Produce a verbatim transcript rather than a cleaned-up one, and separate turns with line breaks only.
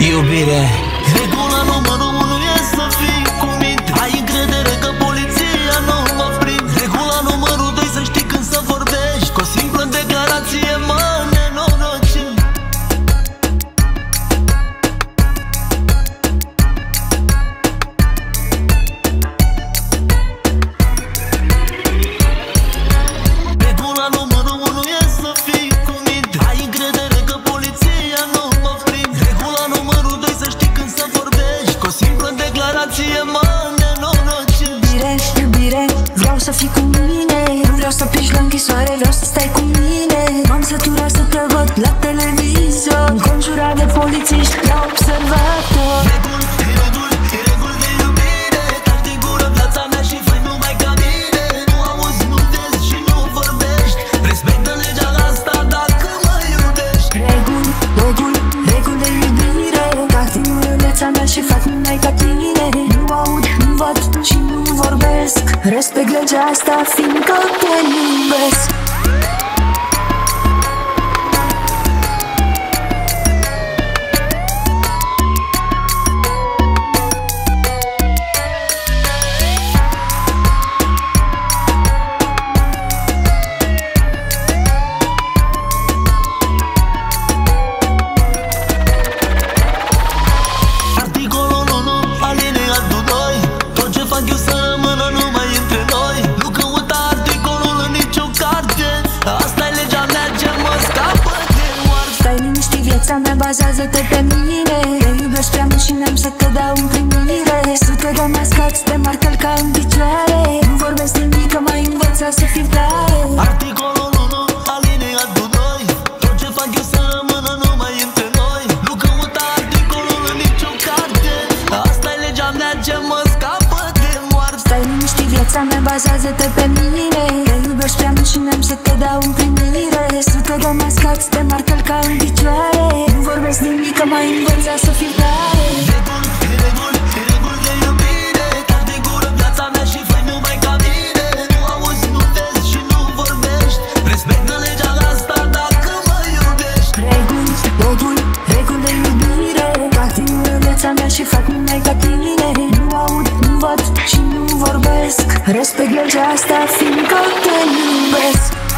iubire.
Regula numărul unu e să fii cu minte. Ai încredere că poliția nu mă prind. Regula numărul doi să știi când să vorbești. Cu o simplă declarație mă nenoroci. Regula numărul unu e să fii cu minte. Ai încredere că poliția nu mă prind. Regula numărul doi să știi când să vorbești. Cu o simplă declarație mă nenoroci.
Iubire, iubire, vreau să fii cu mine. Nu vreau să pleci la închisoare, vreau să stai cu mine. M-am săturat să te văd la televizor, înconjurat de polițiști la observator.
Reguli, reguli, reguli de iubire. Taci din gură viața mea și fă numai ca mine. Nu auzi, nu vezi și nu vorbești. Respectă legea asta dacă mă iubești.
Reguli, reguli, reguli de iubire. Tac din gură viața mea și fac numai ca tine. Nu aud, nu văd și nu vorbesc. Respect legea asta fiindcă te iubesc.
Articolul unu, alineatul doi. Tot ce fac eu să rămână numai între noi. Nu căuta articolul în nicio carte. Asta e legea mea ce mă scapă de moarte.
Stai liniștit, viața mea, bazează-te pe mine. Te iubesc prea mult și n-am să te dau în primire. Sute de mascați te marcă ca în picioare. Nu vorbesc nimic, că m-ai învățat să fii tare.
Articolul unu, alineatul doi. Tot ce fac eu să rămână numai între noi. Nu căuta articolul în nicio carte. Asta e legea mea ce mă scapă de moarte.
Stai liniștit, viața mea, bazează-te pe mine. Te iubesc prea mult și n-am să te dau în primire. Sute de mascați te marcă ca în picioare. Nu vorbesc nimic, că m-ai învățat să fii tare.
Reguli, reguli, reguli de iubire. Taci din gură viața mea și fă numai ca mine. Nu auzi, nu vezi și nu vorbești. Respectă legea asta dacă mă iubești.
Reguli, reguli, reguli de iubire. Tac din gură viața mea și fac numai ca tine. Nu aud, nu văd și nu vorbesc. Respect legea asta fiindcă te iubesc.